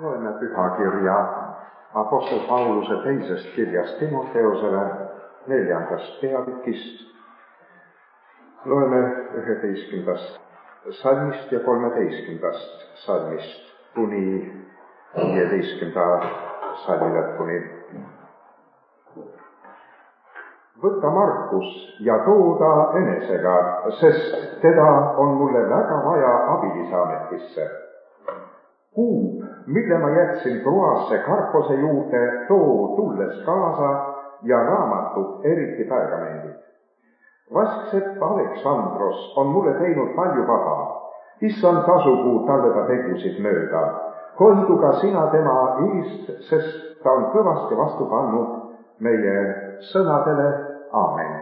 Loeme pühakirja Apostel Pauluse teisest kirjast Timoteusele 4. peatükist. Loeme 11. salmist ja 13. salmist kuni 15. salmi lõpuni. Võta Markus ja too ta enesega, sest teda on mulle väga vaja abilise ametisse. Kuub, mille ma jätsin Troasse Karpose juurde, too tulles kaasa ja raamatud, eriti pergamendid. Vasksepp Aleksandros on mulle teinud palju paha. Issand tasukuu talle ta tegusid mööda. Hoidu ka sina tema eest, sest ta on kõvasti vastu pannud meie sõnadele. Aamen.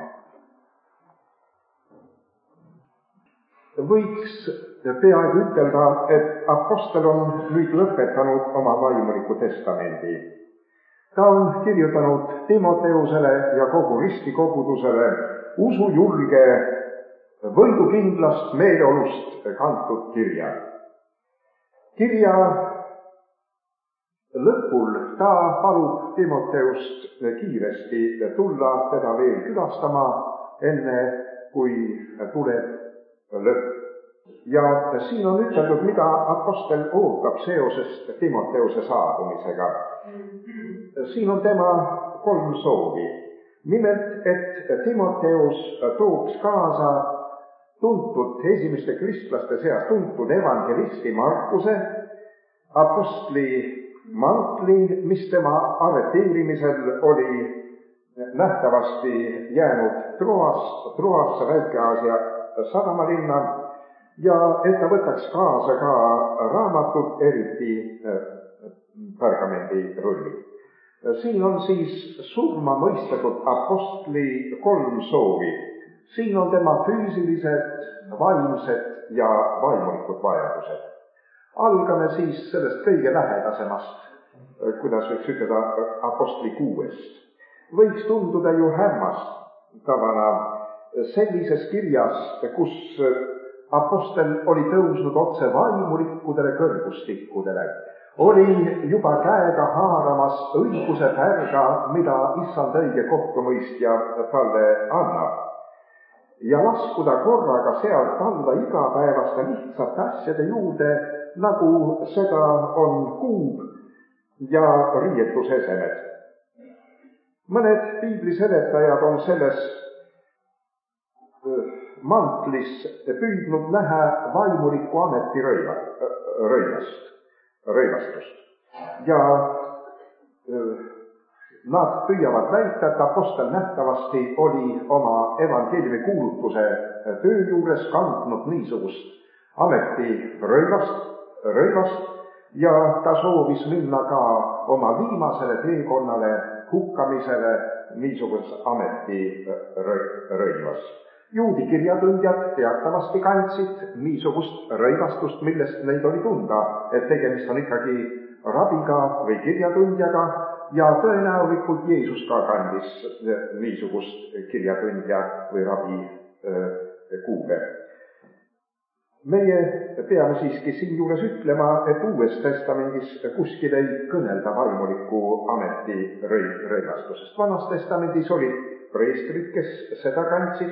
Võiks peaaegu ütelda, et apostel on nüüd lõpetanud oma vaimuliku testamendi. Ta on kirjutanud Timoteusele ja kogu ristikogudusele usujulge, võidukindlast meeleolust kantud kirja. Kirja lõpul ta palub Timoteust kiiresti tulla teda veel külastama, enne kui tuleb lõpp. Ja siin on üteldud, mida apostel ootab seoses Timoteuse saabumisega. Siin on tema 3 soovi. Nimelt, et Timoteus tooks kaasa tuntud esimeste kristlaste seas tuntud evangelisti Markuse, apostli mantli, mis tema arreteerimisel oli nähtavasti jäänud Troasse, Väike-Aasia sadamalinna, ja et ta võtaks kaasa ka raamatud, eriti pergamendi rulli. Siin on siis surma mõistetud apostli 3 soovi. Siin on tema füüsilised, vaimsed ja vaimulikud vajadused. Algame siis sellest kõige lähedasemast, kuidas võiks ütelda, apostli 6. Võiks tunduda ju hämmastavana sellises kirjas, kus apostel oli tõusnud otse vaimulikudele kõrgustikkudele, oli juba käega haaramas õiguse pärga, mida issand õige kohtumõistja talle annab, ja laskuda korraga sealt alla igapäevaste lihtsate asjade juurde, nagu seda on kuub ja riietusesemed. Mõned piibliseletajad on selles mantlis püüdnud näha vaimuliku ameti rõivastust. Ja nad püüavad väita, et apostel nähtavasti oli oma evangeeliumi kuulutuse töö juures kandnud niisugust ameti rõivast ja ta soovis minna ka oma viimasele teekonnale hukkamisele niisuguses ameti rõivas. Juudi kirjatundjad teatavasti kandsid niisugust rõivastust, millest neid oli tunda, et tegemist on ikkagi rabiga või kirjatundjaga, ja tõenäolikult Jeesus ka kandis niisugust kirjatundja või rabi kuube. Meie peame siiski siinjuures ütlema, et Uues Testamendis kuskil ei kõnelda vaimuliku ameti rõivastusest. Vanas Testamendis olid preestrid, kes seda kandsid,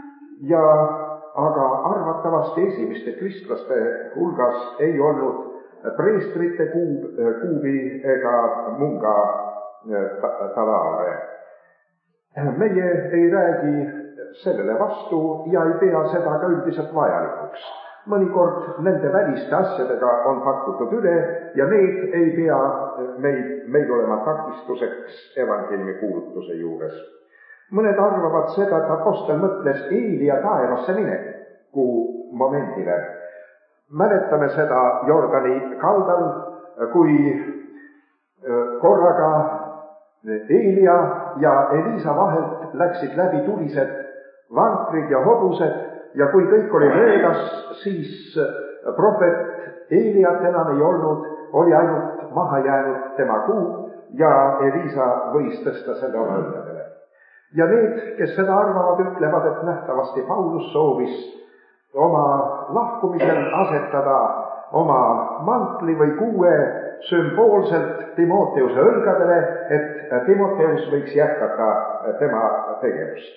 aga arvatavasti esimeste kristlaste hulgas ei olnud preestrite kuubi ega munga talaare. Meie ei räägi sellele vastu ja ei pea seda ka üldiselt vajalikuks. Mõnikord nende väliste asjadega on pakutud üle ja need ei pea meil olema takistuseks evangeeliumi kuulutuse juures. Mõned arvavad seda, et apostel mõtles Eelia taevasse mineku momendile. Mäletame seda Jordani kaldal, kui korraga Eelia ja Elisa vahelt läksid läbi tulised vankrid ja hobused, ja kui kõik oli möödas, siis prohvet Eeliat enam ei olnud, oli ainult maha jäänud tema kuub ja Elisa võis tõsta selle oma õnnedele. Ja need, kes seda arvavad, ütlevad, et nähtavasti Paulus soovis oma lahkumisel asetada oma mantli või kuue sümboolselt Timoteuse õlgadele, et Timoteus võiks jätkata tema tegevust.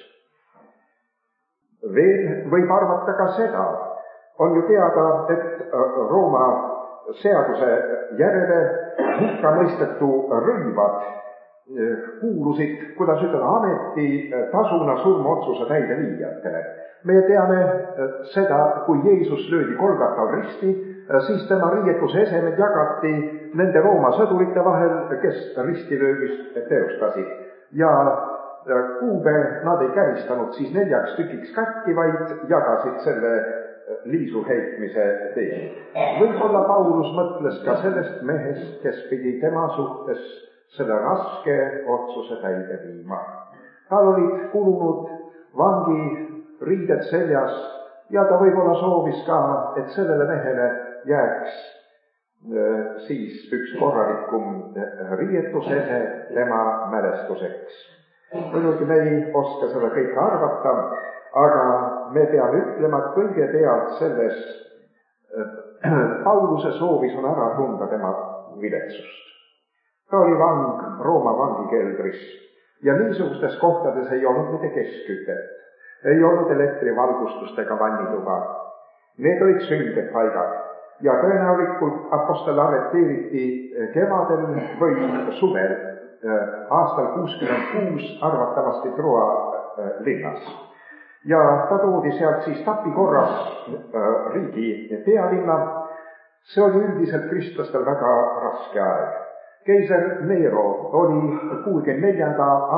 Veel võib arvata ka seda, on ju teada, et Rooma seaduse järele hukkamõistetu rõivad kuulusid, kuidas ütelda, ametitasuna surmaotsuse täideviijatele. Me teame seda, kui Jeesus löödi Golgatal risti, siis tema riietuse esemed jagati nende Rooma sõdurite vahel, kes ristilöömist teostasid. Ja kuube nad ei käristanud siis 4 tükiks katki, vaid jagasid selle liisu heitmise tee. Võib-olla Paulus mõtles ka sellest mehest, kes pidi tema suhtes selle raske otsuse täide viima. Tal olid kulunud vangiriided seljas ja ta võib-olla soovis ka, et sellele mehele jääks siis üks korralikum riietusese tema mälestuseks. Muidugi me ei oska seda kõike arvata, aga me peame ütlema, et kõigepealt selles Pauluse soovis on ära tunda tema viletsust. Ta oli vang Rooma vangikeldris ja niisugustes kohtades ei olnud mitte keskkütet, ei olnud elektrivalgustust ega vannituba. Need olid sünged paigad ja tõenäolikult apostel arreteeriti kevadel või suvel aastal 66 arvatavasti Troa linnas. Ja ta toodi sealt siis tapikorras riigi pealinna. See oli üldiselt kristlastel väga raske aeg. Keiser Nero oli 64.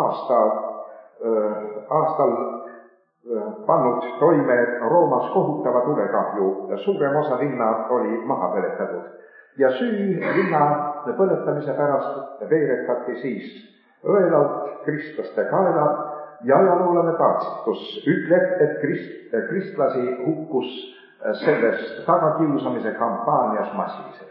aastal pannud toime Roomas kohutava tulekahju. Suurem osa linna oli maha põletatud. Ja süü linna põletamise pärast veeretati siis õelalt kristlaste kaela ja ajaloolane Tacitus ütleb, et kristlasi hukkus selles tagakiusamise kampaanias massiliselt.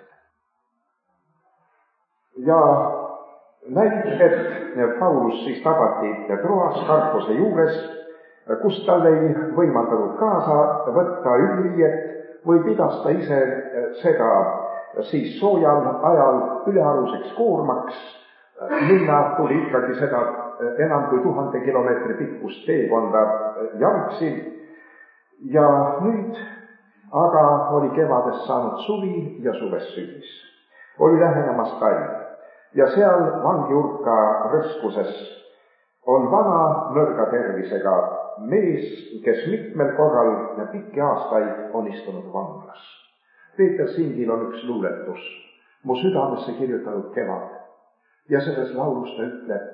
Ja näib, et Paulus siis tabati Troas Karpuse juures, kus tal ei võimaldatud kaasa võtta üliriiet või pidas ta ise seda siis soojal ajal ülearuseks koormaks. Minna tuli ikkagi seda enam kui 1000 kilomeetri pikkust teekonda jalgsi ja nüüd aga oli kevadest saanud suvi ja suvest sügis. Oli lähenemas talv ja seal vangiurka rõskuses on vana nõrga tervisega mees, kes mitmel korral ja pikki aastaid on istunud vanglas. Peeter Singil on üks luuletus, mu südamesse kirjutanud kevad. Ja selles laulus ta ütleb,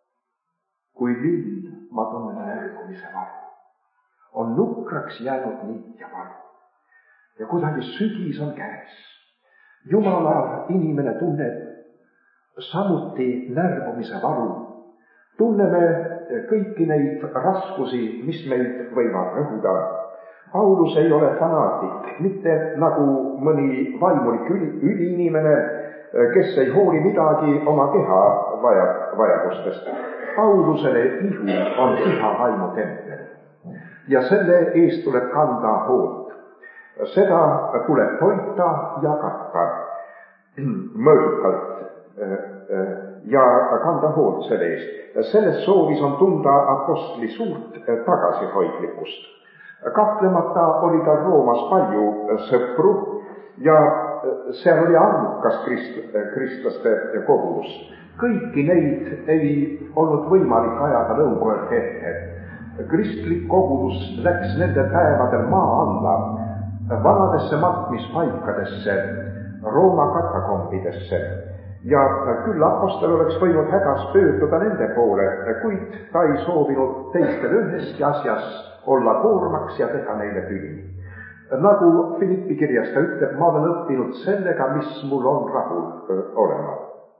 kui lill ma tunnen närkumise varu, on nukraks jäänud niit ja varu. Ja kuidagi sügis on käes. Jumala inimene tunneb samuti närbumise varu. Tunneme kõiki neid raskusi, mis meid võivad rõhuda. Paulus ei ole fanaatik, mitte nagu mõni vaimulik üliinimene, kes ei hooli midagi oma keha vajadustest. Paulusele ihu on püha vaimu tempel ja selle eest tuleb kanda hoolt. Seda tuleb toita ja katta mõõdukalt ja kanda hoolt selle eest. Selles soovis on tunda apostli suurt tagasihoidlikkust. Kahtlemata oli tal Roomas palju sõpru ja seal oli arvukas kristlaste kogudus. Kõiki neid ei olnud võimalik ajada nõukogude ette. Kristlik kogudus läks nende päevadel maa alla, vanadesse matmispaikadesse, Rooma katakombidesse ja küll apostel oleks võinud hädas pöörduda nende poole, kuid ta ei soovinud teistele üheski asjas olla koormaks ja teha neile tüli. Nagu Filippi kirjas ta ütleb, ma olen õppinud sellega, mis mul on rahul olema.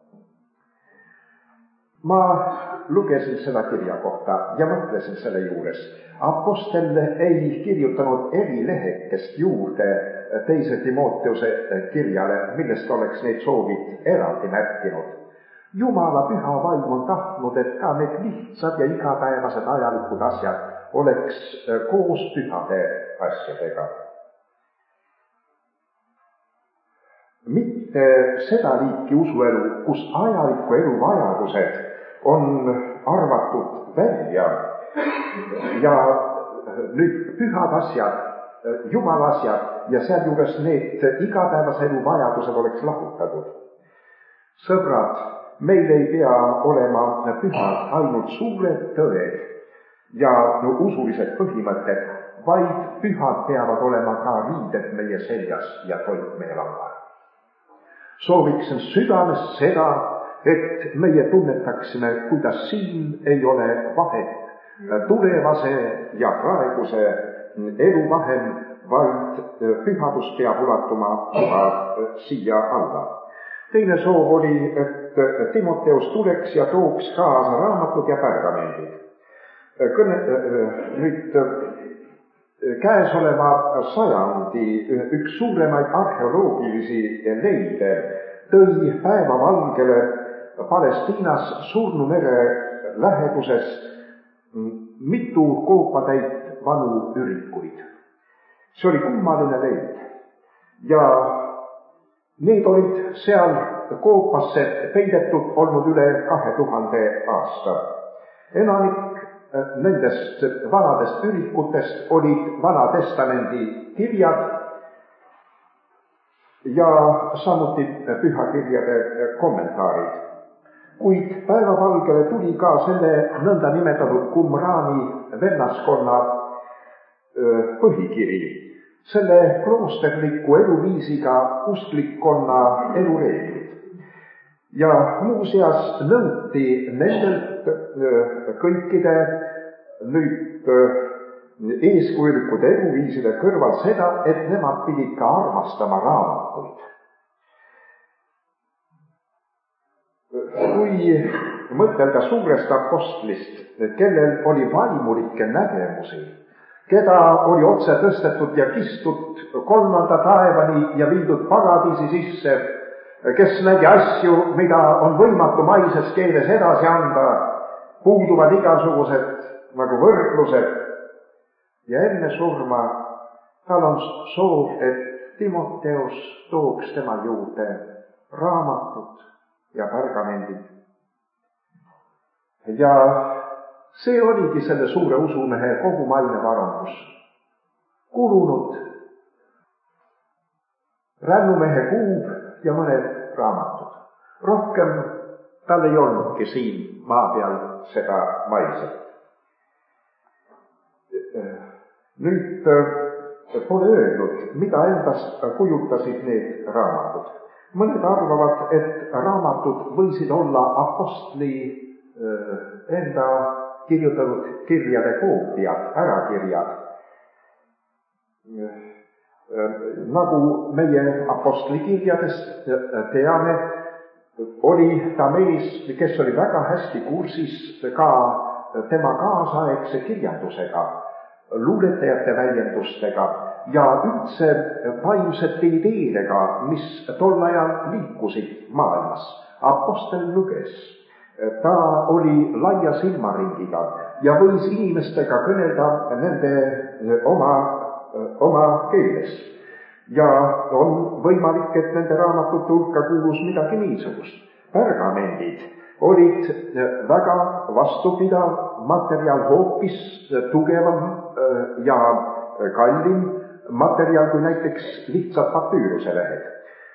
Ma lugesin seda kirja kohta ja mõtlesin selle juures. Apostel ei kirjutanud erilehekest juurde teise Timoteuse kirjale, millest oleks neid soovid eraldi märkinud. Jumala püha vaim on tahtnud, et ka need lihtsad ja igapäevased ajalikud asjad oleks koos pühade asjadega. Mitte mitte seda liiki usuelu, kus ajaliku elu vajadused on arvatud välja ja nüüd pühad asjad, jumala asjad ja sealjuures need igapäevase elu vajadused oleks lahutatud. Sõbrad, meil ei pea olema pühad ainult suured tõed ja usulised põhimõtted, vaid pühad peavad olema ka riided meie seljas ja toit meie laual. Sooviksin südames seda, et meie tunnetaksime, kuidas siin ei ole vahet tulevase ja praeguse elu vahel, vaid pühadus peab ulatuma juba siia alla. Teine soov oli, et Timoteus tuleks ja tooks kaasa raamatud ja pergamendid. Nüüd käesoleva sajandi üks suuremaid arheoloogilisi leide tõi päevavalgele Palestiinas Surnumere läheduses mitu koopatäit vanu ürikuid. See oli kummaline leid ja need olid seal koopasse peidetud olnud üle 2000 aasta. Enamik nendest vanadest ürikutest olid Vana Testamendi kirjad ja samuti pühakirjade kommentaarid. Kuid päevavalgele tuli ka selle nõnda nimetatud Qumrani vennaskonna põhikiri, selle kloosterliku eluviisiga usklikkonna elureeglid. Ja muuseas nõuti nendelt kõikide nüüd eeskujulikude eluviiside kõrval seda, et nemad pidid ka armastama raamatuid. Kui mõtelda suurest apostlist, kellel oli vaimulikke nägemusi, keda oli otse tõstetud ja kistud 3. taevani ja viidud paradiisi sisse, kes nägi asju, mida on võimatu maises keeles edasi anda, puuduvad igasugused nagu võrdlused ja enne surma tal on soov, et Timoteus tooks tema juurde raamatud ja pergamendid. Ja see oligi selle suure usumehe kogu maine varandus. Kulunud rännumehe kuub ja mõned raamatud. Rohkem tal ei olnudki siin maa peal seda maiset. Nüüd pole öeldud, mida endast kujutasid need raamatud. Mõned arvavad, et raamatud võisid olla apostli enda kirjutatud kirjade koopiad, ärakirjad. Nagu meie apostlikirjadest teame, oli ta mees, kes oli väga hästi kursis ka tema kaasaegse kirjandusega, luuletajate väljendustega ja üldse vaimsete ideedega, mis tol ajal liikusid maailmas. Apostel luges, ta oli laia silmaringiga ja võis inimestega kõnelda nende oma keeles. Ja on võimalik, et nende raamatute hulka kuulus midagi niisugust. Pergamendid olid väga vastupidav materjal, hoopis tugevam ja kallim materjal kui näiteks lihtsalt papüüruse lehed.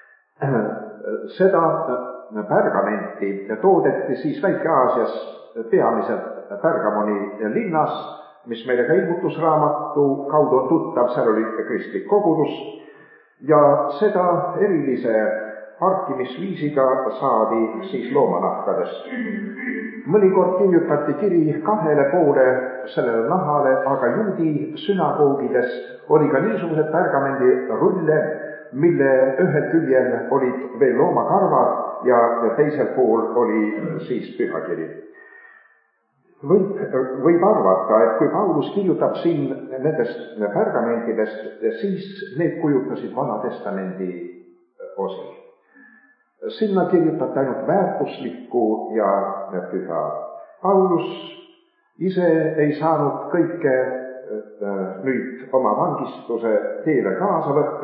Seda pergamenti toodeti siis Väike-Aasias peamiselt Pergamoni linnas, mis meile ka ilmutusraamatu kaudu on tuttav, seal oli kristlik kogudus ja seda erilise harkimisviisiga saadi siis loomanahkadest. Mõnikord kirjutati kiri 2 poole sellele nahale, aga juudi sünagoogides oli ka niisugused pergamendirulle, mille ühel küljel olid veel loomakarvad ja teisel pool oli siis pühakiri. Võib arvata, et kui Paulus kirjutab siin nendest pergamentidest, siis need kujutasid Vana Testamendi osi. Sinna kirjutab ainult väärtuslikku ja püha. Paulus ise ei saanud kõike nüüd oma vangistuse teele kaasa võtta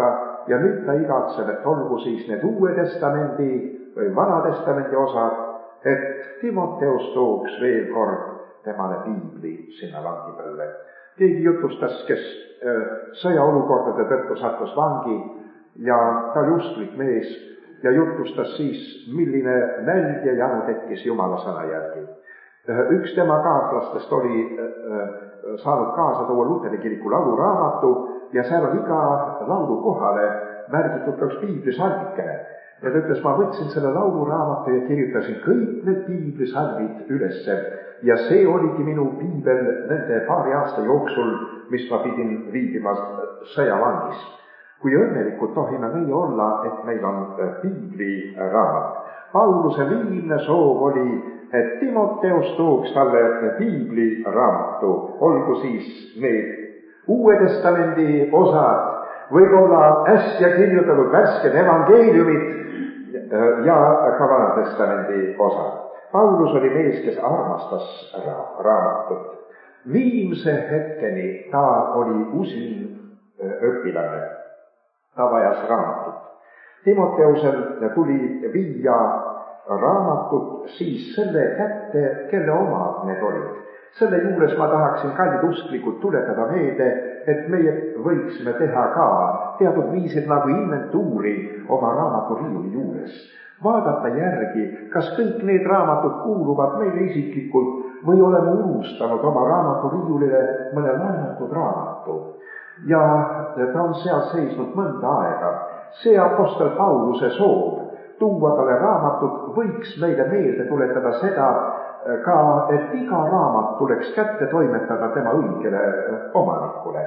ja nüüd ta igatseb, et olgu siis need Uue Testamendi või Vana Testamendi osad, et Timoteus tooks veel kord temale piibli sinna vangi peale. Keegi jutustas, kes sõjaolukordade tõttu sattus vangi ja ta oli usklik mees ja jutustas siis, milline nälg ja janu tekkis Jumala sõna järgi. Üks tema kaaslastest oli saanud kaasa tuua Luteri kiriku lauluraamatu ja seal on iga laulu kohale märgitud ka üks piiblisalmikene. Ja ta ütles, ma võtsin selle lauluraamatu ja kirjutasin kõik need piiblisalmid ülesse ja see oligi minu piibel nende paari aasta jooksul, mis ma pidin viibima sõjavangis. Kui õnnelikult tohime meie olla, et meil on piibliraamat. Pauluse viimne soov oli, et Timoteus tooks talle piibliraamatu, olgu siis need Uue Testamendi osad, võib-olla äsja kirjutatud värsked evangeeliumid ja ka Vana Testamendi osad. Paulus oli mees, kes armastas raamatut. Viimse hetkeni ta oli usin õpilane. Ta vajas raamatut. Timoteusel tuli viia raamatut siis selle kätte, kelle omad need olid. Selle juures ma tahaksin kallid usklikud tuletada meelde, et meie võiksime teha ka teatud viisil nagu inventuuri oma raamaturiiuli juures. Vaadata järgi, kas kõik need raamatud kuuluvad meile isiklikult või oleme unustanud oma raamaturiiulile mõne laenatud raamatu. Ja ta on seal seisnud mõnda aega. See apostel Pauluse soov tuua talle raamatut võiks meile meelde tuletada seda ka, et iga raamat tuleks kätte toimetada tema õigele omanikule.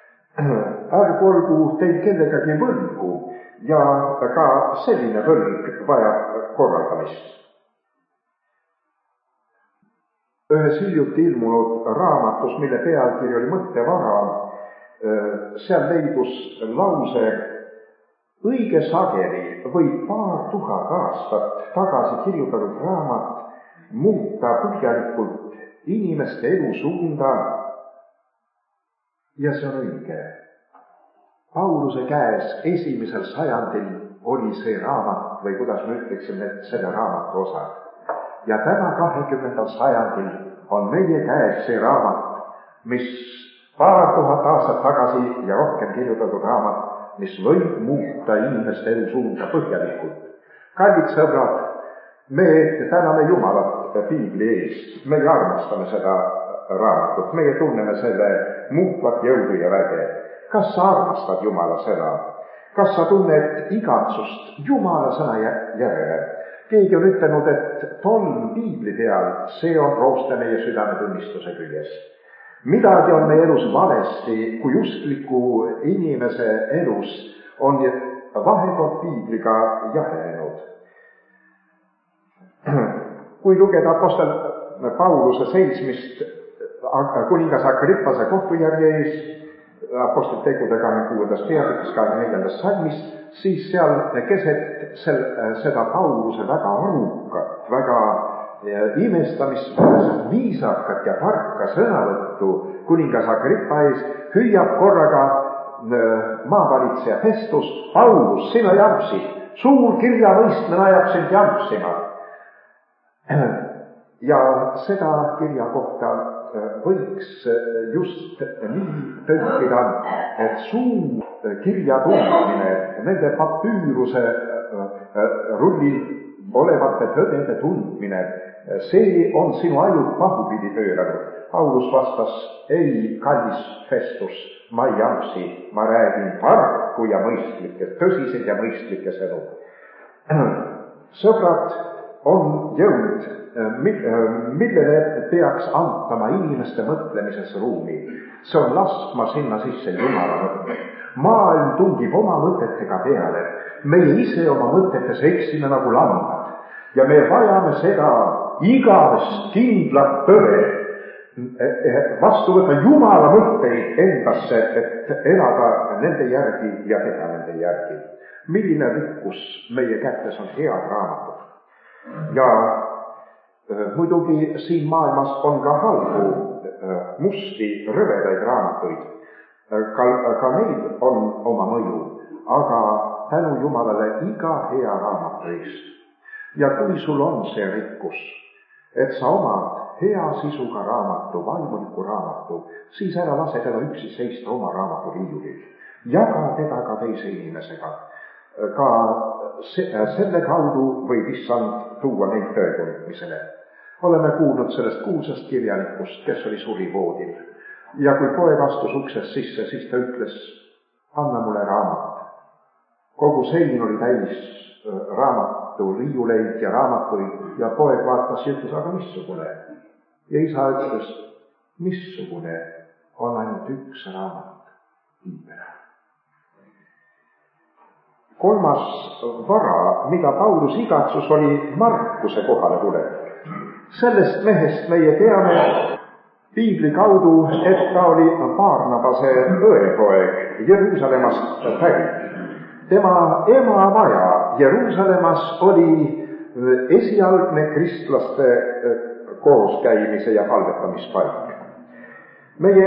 Ärgu olgu teil kellegagi võlgu ja ka selline võlg vajab korraldamist. Ühes hiljuti ilmunud raamatus, mille pealkiri oli Mõttevara, seal leidus lause: õige sageli võib paar tuhat aastat tagasi kirjutatud raamat muuta põhjalikult inimeste elusuunda ja see on õige. Pauluse käes esimesel sajandil oli see raamat või kuidas me ütleksime, selle raamatu osad. Ja täna 20. sajandil on meie käes see raamat, mis paar tuhat aastat tagasi ja rohkem kirjutatud raamat, mis võib muuta inimeste elusuunda põhjalikult. Kallid sõbrad, me täname Jumalat piibli eest, meie armastame seda raamatut, meie tunneme selle muutvat jõudu ja väge. Kas sa armastad Jumala sõna? Kas sa tunned igatsust Jumala sõna järele? Keegi on ütelnud, et tolm piibli peal, see on rooste meie südametunnistuse küljes. Midagi on meie elus valesti, kui uskliku inimese elus on vahekord piibliga jahenenud. Kui lugeda apostel Pauluse seismist kuningas Agrippase kohtujärje ees, apostel tegude 26. peatükis 24. salmist, siis seal keset seda Pauluse väga arukat, väga imestamisväärselt viisakat ja tarka sõnavõttu kuningas Agrippa ees hüüab korraga maavalitseja Festus: Paulus, sina jampsid, suur kirjavõistmine ajab sind jampsima. Ja seda kirja kohta võiks just nii tõlkida, et suur kirja tundmine, nende papüüruse rullil olevate tõdede tundmine, see on sinu ajud pahupidi pööranud. Paulus vastas: ei, kallis Festus, ma ei jampsi, ma räägin tarku ja mõistlikke, tõsiseid ja mõistlikke sõnu. Sõbrad, on jõud, millele peaks antama inimeste mõtlemises ruumi. See on laskma sinna sisse Jumala mõtte. Maailm tungib oma mõtetega peale. Meie ise oma mõtetes eksime nagu lambad. Ja me vajame seda igavest kindlat tõde, vastu võtta Jumala mõtteid endasse, et elada nende järgi ja teha nende järgi. Milline rikkus meie kätes on head raamatud. Ja muidugi siin maailmas on ka halbu, musti, rõvedaid raamatuid. Ka neil on oma mõju. aga tänu Jumalale iga hea raamatu eest. Ja kui sul on see rikkus, et sa omad hea sisuga raamatu, vaimuliku raamatu, siis ära lase teda üksi seista oma raamatu riiulil. Jaga teda ka teise inimesega. Ka selle kaudu võib issand tuua neid tõetundmisele. Oleme kuulnud sellest kuulsast kirjanikust, kes oli surivoodil. Ja kui poeg astus uksest sisse, siis ta ütles, anna mulle raamat. Kogu sein oli täis raamatu riiuleid ja raamatuid ja poeg vaatas ja ütles, aga missugune? Ja isa ütles, missugune on ainult üks raamat, Piibel. Kolmas vara, mida Paulus igatsus, oli Markuse kohale tulek. Sellest mehest meie teame Piibli kaudu, et ta oli Barnabase õepoeg Jeruusalemmast pärit. Tema emamaja Jeruusalemmas oli esialgne kristlaste kooskäimise ja palvetamispaik. Meie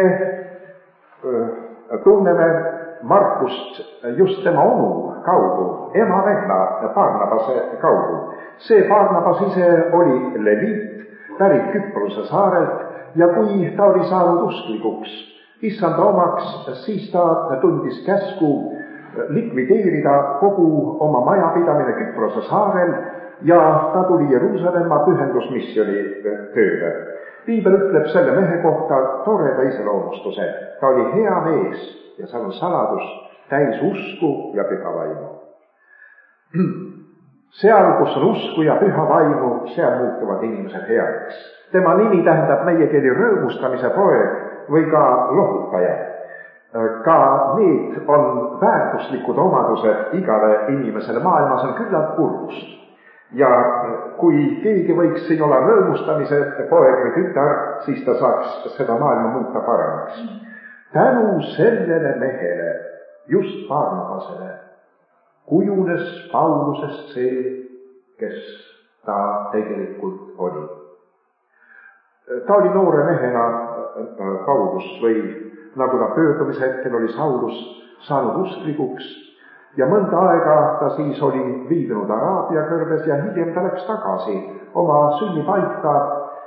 tunneme Markust just tema onu kaudu, ema venna Barnabase kaudu. See Barnabas ise oli leviit, pärit Küprose saarelt ja kui ta oli saanud usklikuks issanda omaks, siis ta tundis käsku likvideerida kogu oma majapidamine Küprose saarel ja ta tuli Jeruusalemma pühendusmisjoni tööle. Piibel ütleb selle mehe kohta toreda iseloomustuse. Ta oli hea mees ja seal on saladus, täis usku ja püha vaimu. Seal, kus on usku ja püha vaimu, seal muutuvad inimesed heaks. Tema nimi tähendab meie keeli rõõmustamise poeg või ka lohutaja. Ka need on väärtuslikud omadused igale inimesele. Maailmas on küllalt kurbust. Ja kui keegi võiks siin olla rõõmustamise poeg või tütar, siis ta saaks seda maailma muuta paremaks. Tänu sellele mehele, just Barnabasele, kujunes Paulusest see, kes ta tegelikult oli. Ta oli noore mehena Paulus või nagu ta pöördumise hetkel oli Saulus saanud usklikuks ja mõnda aega ta siis oli viibinud Araabia kõrbes ja hiljem ta läks tagasi oma sünnipaika.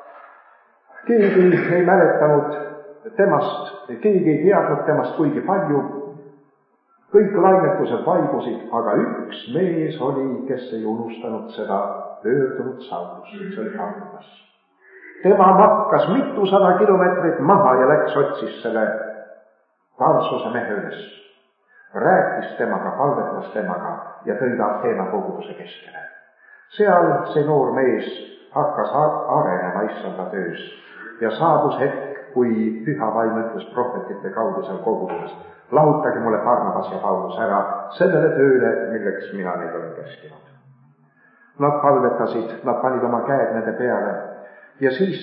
Keegi ei mäletanud temast, keegi ei teadnud temast kuigi palju. Kõik lainetused vaibusid, aga üks mees oli, kes ei unustanud seda pöördunud Saulus, see oli Barnabas. Tema makkas mitusada kilomeetrit maha ja läks otsis selle Tarsuse mehe üles. Rääkis temaga, palvetas temaga ja tõi ta Ateena koguduse keskele. Seal see noor mees hakkas arenema issanda töös ja saabus hetk, kui püha vaim ütles prohvetite kaudu seal koguduses, lahutage mulle Barnabas ja Paulus ära sellele tööle, milleks mina neid olen käskinud. Nad palvetasid, nad panid oma käed nende peale ja siis,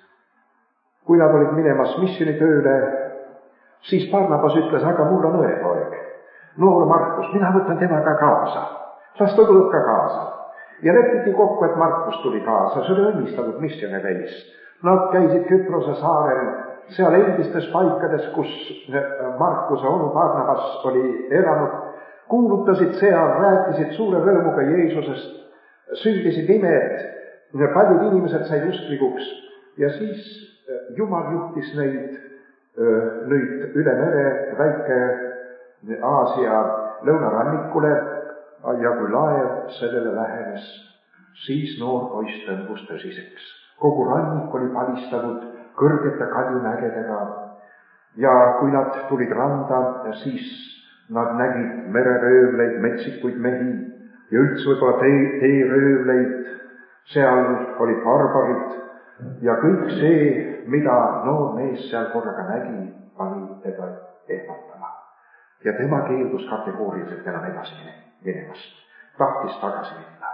kui nad olid minemas missionitööle, siis Barnabas ütles, aga mul on õepoeg, noor Markus, mina võtan temaga kaasa, las ta tuleb ka kaasa. Ja lepiti kokku, et Markus tuli kaasa, see oli õnnistatud missionereis. Nad käisid Küprose saarel, seal endistes paikades, kus Markuse onu Barnabas oli elanud, kuulutasid seal, rääkisid suure rõõmuga Jeesusest, sündisid imed, paljud inimesed said usklikuks ja siis Jumal juhtis neid nüüd üle mere väike Aasia lõunarannikule ja kui laev sellele lähenes, siis noor poiss tõmbus tõsiseks. Kogu rannik oli palistatud kõrgete kaljumägedega ja kui nad tulid randa, siis nad nägid mereröövleid, metsikuid mehi ja üldse võib-olla teeröövleid, seal oli barbarid ja kõik see, mida noor mees seal korraga nägi, pani teda ehmatama. Ja tema keeldus kategooriliselt enam edasi minemast, tahtis tagasi minna.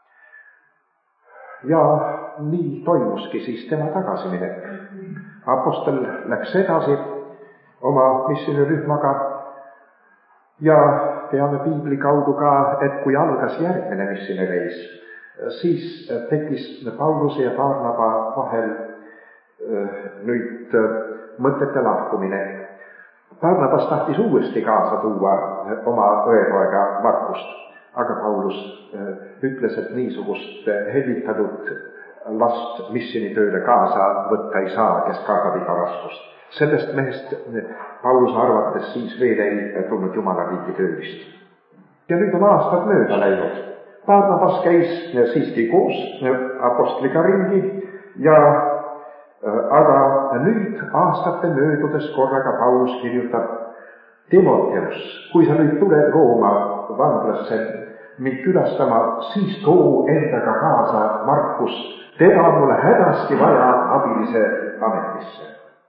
Ja nii toimuski siis tema tagasiminek. Apostel läks edasi oma missionirühmaga ja teame Piibli kaudu ka, et kui algas järgmine missionireis, siis tekkis Pauluse ja Barnaba vahel nüüd mõtete lahkumine. Barnabas tahtis uuesti kaasa tuua oma õepoega Markust, aga Paulus ütles, et niisugust hellitatud last missionitööle kaasa võtta ei saa, kes kardab iga raskust. Sellest mehest Pauluse arvates siis veel ei tulnud Jumala riigi töölist. Ja nüüd on aastad mööda läinud. Barnabas käis siiski koos apostliga ringi aga nüüd aastate möödudes korraga Paulus kirjutab: Timoteus, kui sa nüüd tuled Rooma vanglasse mind külastama, siis too endaga kaasa Markus, teda on mulle hädasti vaja abilise ametisse.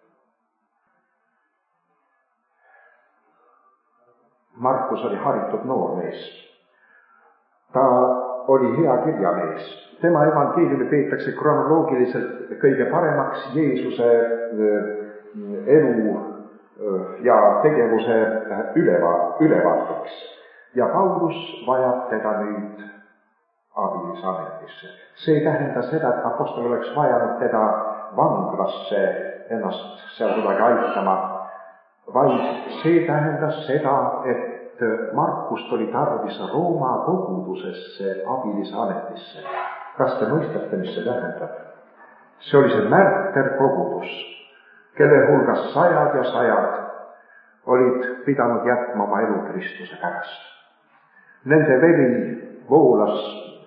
Markus oli haritud noormees. Ta oli hea kirjamees. Tema evangeeliumi peetakse kronoloogiliselt kõige paremaks Jeesuse elu ja tegevuse ülevaateks. Ja Paulus vajab teda nüüd abilisametisse. See ei tähenda seda, et apostel oleks vajanud teda vanglasse ennast seal kuidagi aitama, vaid see tähendas seda, et Markust oli tarvis Rooma kogudusesse abilisametisse. Kas te mõistate, mis see tähendab? See oli see märterkogudus, kelle hulgas sajad ja sajad olid pidanud jätma oma elu Kristuse pärast. Nende veri voolas,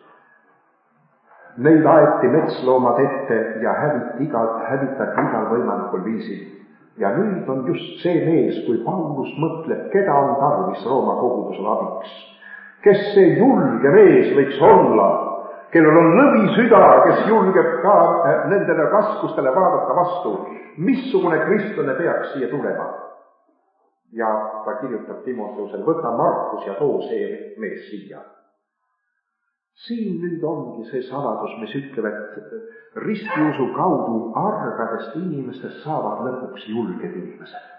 neid aeti metsloomad ette ja hävitati igal võimalikul viisil. Ja nüüd on just see mees, kui Paulus mõtleb, keda on tarvis Rooma kogudusel abiks. Kes see julge mees võiks olla, kellel on lõvi süda, kes julgeb ka nendele raskustele vaadata vastu. Missugune kristlane peaks siia tulema? Ja ta kirjutab Timoteusele: võta Markus ja too see mees siia. Siin nüüd ongi see saladus, mis ütleb, et ristiusu kaudu argadest inimestest saavad lõpuks julged inimesed.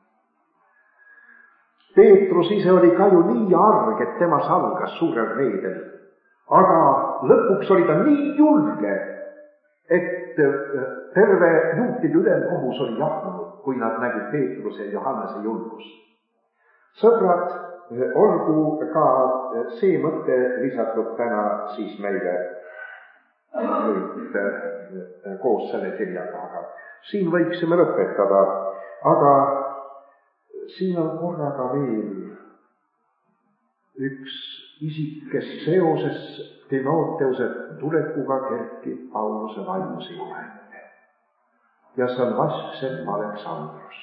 Peetrus ise oli ka ju nii arg, et tema salgas suurel reedel. Aga lõpuks oli ta nii julge, et terve juutide ülemkohus oli jahmunud, kui nad nägid Peetruse ja Johannese julgust. Sõbrad, olgu ka see mõte lisatud täna siis meile nüüd koos selle kirjaga. Siin võiksime lõpetada, aga siin on korraga veel üks isik, kes seoses Timoteuse tulekuga kerkib Pauluse vaimu silma ette. Ja see on Vasksepp Aleksandros.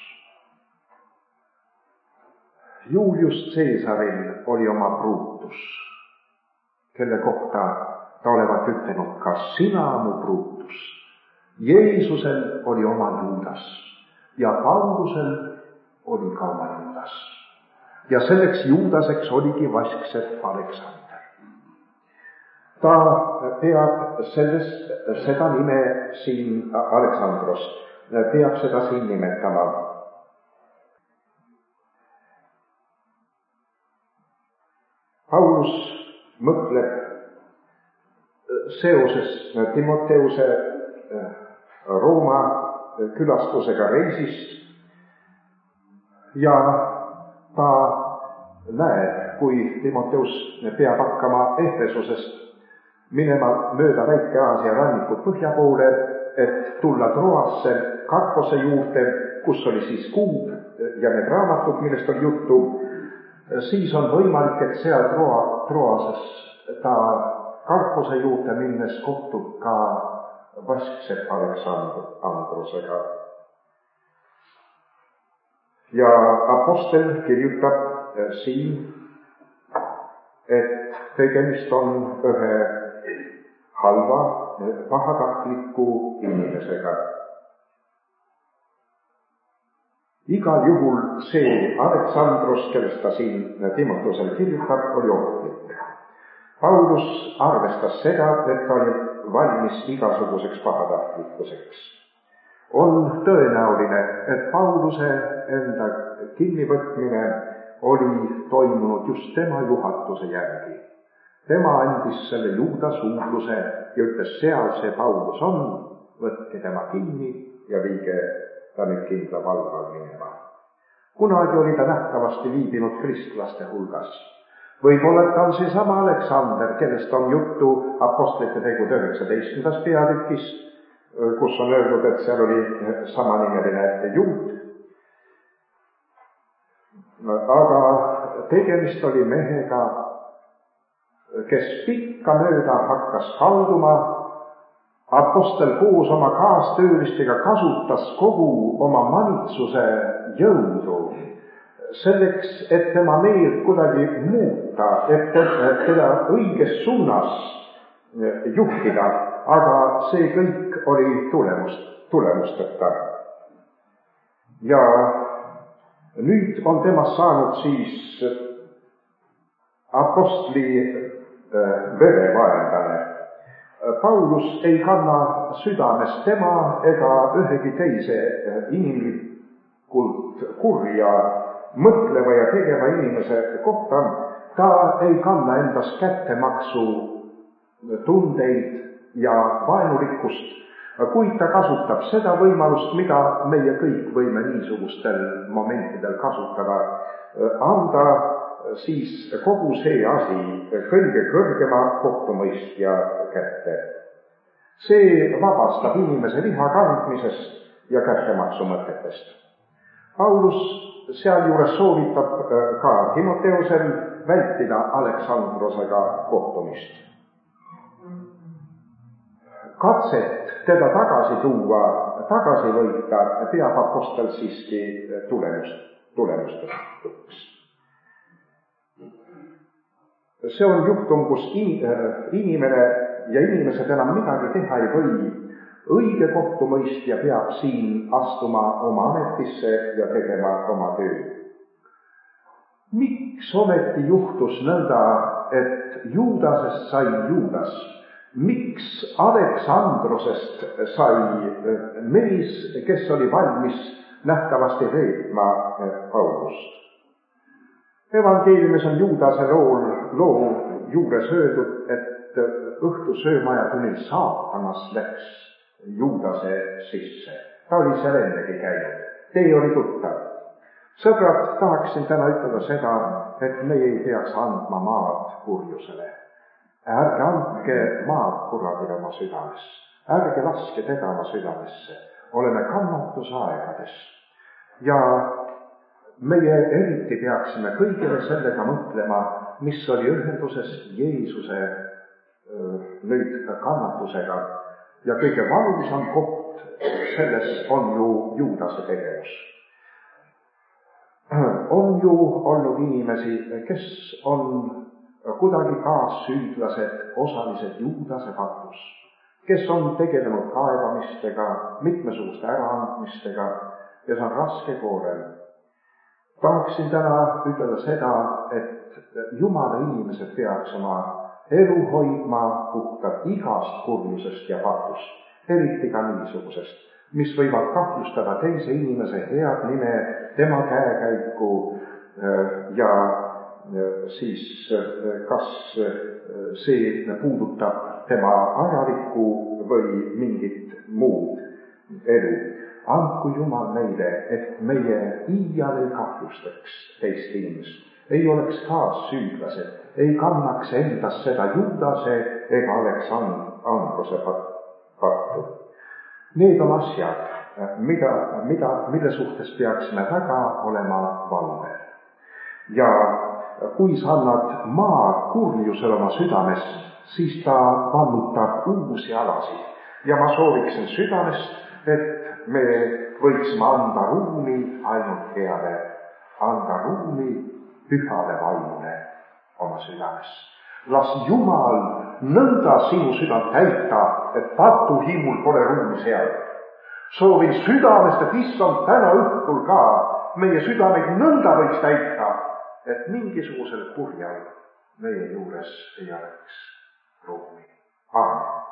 Julius Caesaril oli oma Brutus, kelle kohta ta olevat ütelnud: kas sina, mu Brutus? Jeesusel oli oma Juudas ja Paulusel oli ka oma Juudas. Ja selleks Juudaseks oligi Vasksepp Aleksander. Ta peab seda nime siin Aleksandros, peab seda siin nimetama. Paulus mõtleb seoses Timoteuse Rooma külastusega reisist ja ta näeb, kui Timoteus peab hakkama Efesusest minema mööda Väike-Aasia rannikut põhja poole, et tulla Troasse, Karpose juurde, kus oli siis kuub ja need raamatud, millest oli juttu. Siis on võimalik, et seal Troases ta Karpose juurde minnes kohtub ka Vasksepp Aleksandrosega. Ja apostel kirjutab siin, et tegemist on ühe halva, pahatahtliku inimesega. Igal juhul see Aleksandros, kellest ta siin Timoteusele kirjutab, oli ohtlik. Paulus arvestas seda, et ta oli valmis igasuguseks pahatahtlikkuseks. On tõenäoline, et Pauluse enda kinnivõtmine oli toimunud just tema juhatuse järgi. Tema andis selle Juuda suudluse ja ütles: seal see Paulus on, võtke tema kinni ja viige ta nüüd kindla valval minema. kunagi oli ta nähtavasti viibinud kristlaste hulgas. Võib-olla ta on seesama Aleksander, kellest on juttu Apostlite tegude 19. peatükis, kus on öeldud, et seal oli samanimeline juut. Aga tegemist oli mehega, kes pikkamööda hakkas kalduma. Apostel koos oma kaastöölistega kasutas kogu oma manitsuse jõudu selleks, et tema meelt kuidagi muuta, et teda õiges suunas juhtida, aga see kõik oli tulemusteta. Ja nüüd on temast saanud siis apostli verevaenlane. Paulus ei kanna südames tema ega ühegi teise inimlikult kurja mõtleva ja tegeva inimese kohta. Ta ei kanna endas kättemaksu tundeid ja vaenulikkust, kuid ta kasutab seda võimalust, mida meie kõik võime niisugustel momentidel kasutada, anda siis kogu see asi kõige kõrgema kohtumõistja kätte. See vabastab inimese viha kandmisest ja kättemaksu mõtetest. Paulus sealjuures soovitab ka Timoteusel vältida Aleksandrosega kohtumist. Katset teda tagasi tuua, tagasi võita peab apostel siiski tulemustuks. See on juhtum, kus inimene ja inimesed enam midagi teha ei või. Õige kohtumõistja peab siin astuma oma ametisse ja tegema oma töö. Miks ometi juhtus nõnda, et Juudasest sai Juudas? Miks Aleksandrosest sai mees, kes oli valmis nähtavasti reetma Paulust? Evangeeliumis on Juudase loo juures öeldud, et õhtusöömaja tunnil saatanas läks Juudase sisse. Ta oli seal ennegi käinud. Tee oli tuttav. Sõbrad, tahaksin täna ütelda seda, et meie ei peaks andma maad kurjusele. Ärge andke maad kuradile oma südames. Ärge laske teda oma südamesse. Oleme kannatusaegades. Ja meie eriti peaksime kõigile sellega mõtlema, mis oli ühenduses Jeesuse nüüd kannatusega. Ja kõige valusam koht selles on ju Juudase tegevus. On ju olnud inimesi, kes on kuidagi kaassüüdlased, osalised Juudase patus, kes on tegelenud kaebamistega, mitmesuguste äraandmistega ja see on raske koorem. Tahaksin täna ütelda seda, et Jumala inimesed peaks oma elu hoidma puhtalt igast kurjusest ja patust, eriti ka niisugusest, mis võivad kahjustada teise inimese head nime, tema käekäiku ja siis kas see puudutab tema ajalikku või mingit muud elu. Andku Jumal meile, et meie iial ei kahjustaks teist inimest, ei oleks kaassüüdlased, ei kannaks endas seda Juudase ega Aleksandrose pattu. Need on asjad, mille suhtes peaksime väga olema valvel. Ja kui sa annad maad kurjusele oma südames, siis ta vallutab uusi alasid. Ja ma sooviksin südamest, et me võiksime anda ruumi ainult heale, anda ruumi pühale vaimule oma südames. Las Jumal nõnda sinu südant täita, et patuhimul pole ruumi seal. Soovin südamest, et issand täna õhtul ka meie südameid nõnda võiks täita, et mingisugusel kurjal meie juures ei oleks ruumi. Aamen.